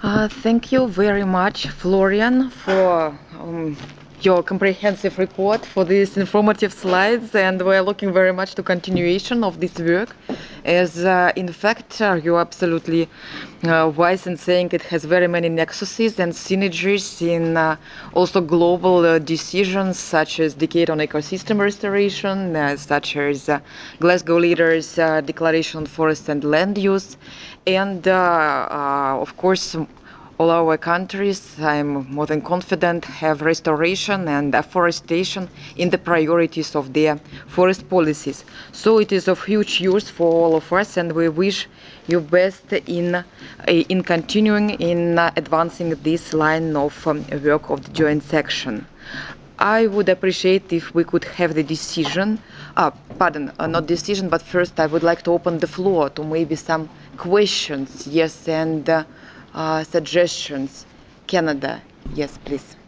Thank you very much, Florian, for your comprehensive report, for these informative slides, and we're looking very much to continuation of this work. As in fact, you're absolutely wise in saying it has very many nexuses and synergies in also global decisions such as Decade on Ecosystem Restoration, such as Glasgow Leaders Declaration on Forest and Land Use, and of course all our countries, I'm more than confident, have restoration and afforestation in the priorities of their forest policies. So it is of huge use for all of us, and we wish you best in continuing in advancing this line of work of the joint section. I would appreciate if we could have the decision, not decision, but first I would like to open the floor to maybe some questions, yes, and suggestions. Canada, yes, please.